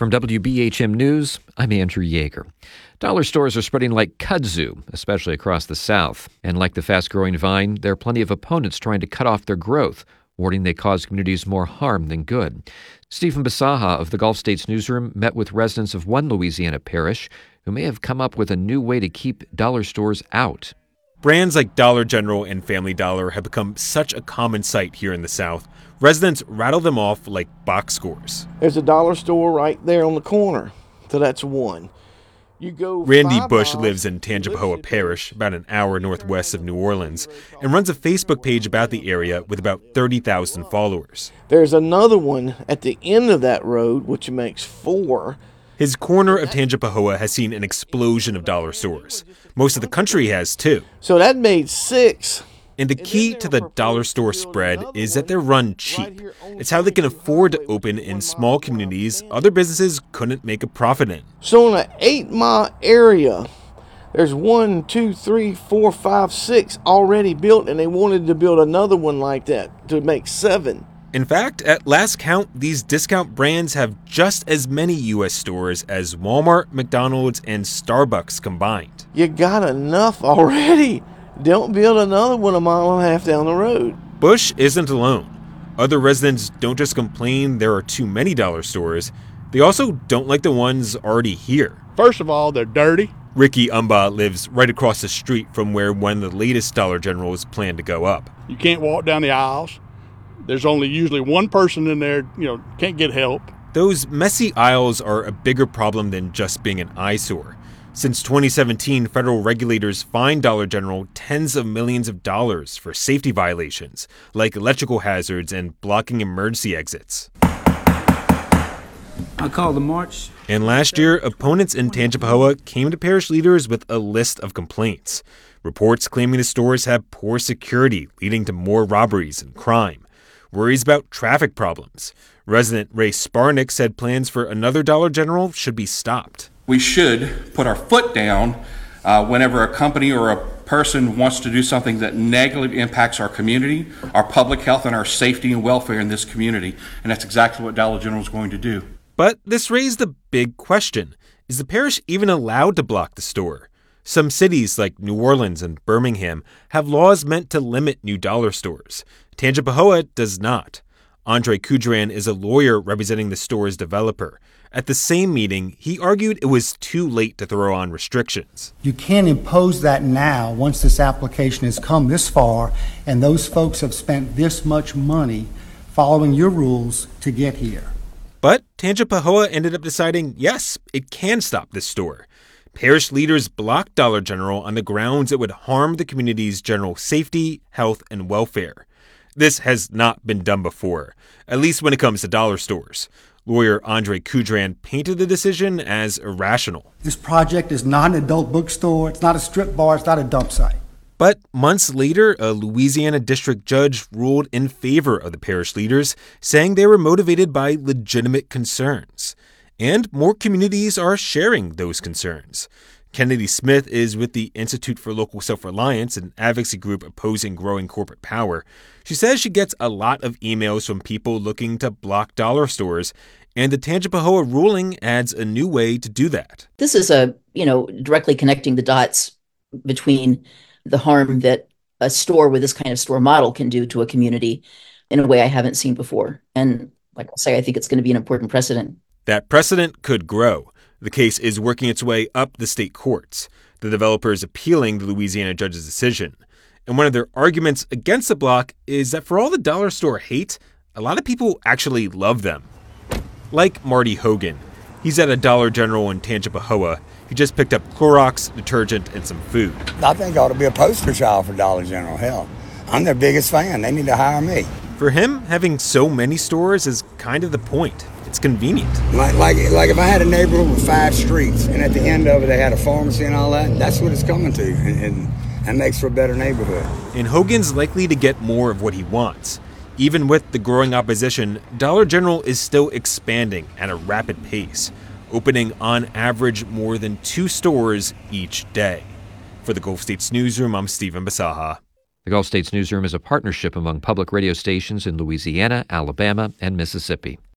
From WBHM News, I'm Andrew Yeager. Dollar stores are spreading like kudzu, especially across the South. And like the fast-growing vine, there are plenty of opponents trying to cut off their growth, warning they cause communities more harm than good. Stephen Bisaha of the Gulf States Newsroom met with residents of one Louisiana parish who may have come up with a new way to keep dollar stores out. Brands like Dollar General and Family Dollar have become such a common sight here in the South. Residents rattle them off like box scores. There's a dollar store right there on the corner, so that's one. You go. Randy Bush lives in Tangipahoa Parish, about an hour northwest of New Orleans, and runs a Facebook page about the area with about 30,000 followers. There's another one at the end of that road, which makes 4. His corner of Tangipahoa has seen an explosion of dollar stores. Most of the country has, too. So that made 6. And the key to the dollar store spread is that they're run cheap. It's how they can afford to open in small communities other businesses couldn't make a profit in. So in an 8-mile area, there's 1, 2, 3, 4, 5, 6 already built, and they wanted to build another one like that to make 7. In fact, at last count, these discount brands have just as many U.S. stores as Walmart, McDonald's, and Starbucks combined. You got enough already. Don't build another one a mile and a half down the road. Bush isn't alone. Other residents don't just complain there are too many dollar stores, they also don't like the ones already here. First of all, they're dirty. Ricky Umba lives right across the street from where one of the latest Dollar Generals planned to go up. You can't walk down the aisles. There's only usually one person in there, can't get help. Those messy aisles are a bigger problem than just being an eyesore. Since 2017, federal regulators fined Dollar General tens of millions of dollars for safety violations, like electrical hazards and blocking emergency exits. I call the march. And last year, opponents in Tangipahoa came to parish leaders with a list of complaints. Reports claiming the stores have poor security, leading to more robberies and crime. Worries about traffic problems. Resident Ray Sparnick said plans for another Dollar General should be stopped. We should put our foot down whenever a company or a person wants to do something that negatively impacts our community, our public health, and our safety and welfare in this community. And that's exactly what Dollar General is going to do. But this raised a big question. Is the parish even allowed to block the store? Some cities like New Orleans and Birmingham have laws meant to limit new dollar stores. Tangipahoa does not. Andre Kudran is a lawyer representing the store's developer. At the same meeting, he argued it was too late to throw on restrictions. You can't impose that now once this application has come this far and those folks have spent this much money following your rules to get here. But Tangipahoa ended up deciding, yes, it can stop this store. Parish leaders blocked Dollar General on the grounds it would harm the community's general safety, health, and welfare. This has not been done before, at least when it comes to dollar stores. Lawyer Andre Kudran painted the decision as irrational. This project is not an adult bookstore, it's not a strip bar, it's not a dump site. But months later, a Louisiana district judge ruled in favor of the parish leaders, saying they were motivated by legitimate concerns. And more communities are sharing those concerns. Kennedy Smith is with the Institute for Local Self-Reliance, an advocacy group opposing growing corporate power. She says she gets a lot of emails from people looking to block dollar stores, and the Tangipahoa ruling adds a new way to do that. This is directly connecting the dots between the harm that a store with this kind of store model can do to a community in a way I haven't seen before. And like I say, I think it's going to be an important precedent. That precedent could grow. The case is working its way up the state courts. The developer is appealing the Louisiana judge's decision. And one of their arguments against the block is that for all the dollar store hate, a lot of people actually love them. Like Marty Hogan. He's at a Dollar General in Tangipahoa. He just picked up Clorox, detergent, and some food. I think I ought to be a poster child for Dollar General. Hell, I'm their biggest fan. They need to hire me. For him, having so many stores is kind of the point. It's convenient. Like if I had a neighborhood with 5 streets and at the end of it they had a pharmacy and all that, that's what it's coming to, and that makes for a better neighborhood. And Hogan's likely to get more of what he wants. Even with the growing opposition, Dollar General is still expanding at a rapid pace, opening on average more than 2 stores each day. For the Gulf States Newsroom, I'm Stephen Bisaha. The Gulf States Newsroom is a partnership among public radio stations in Louisiana, Alabama, and Mississippi.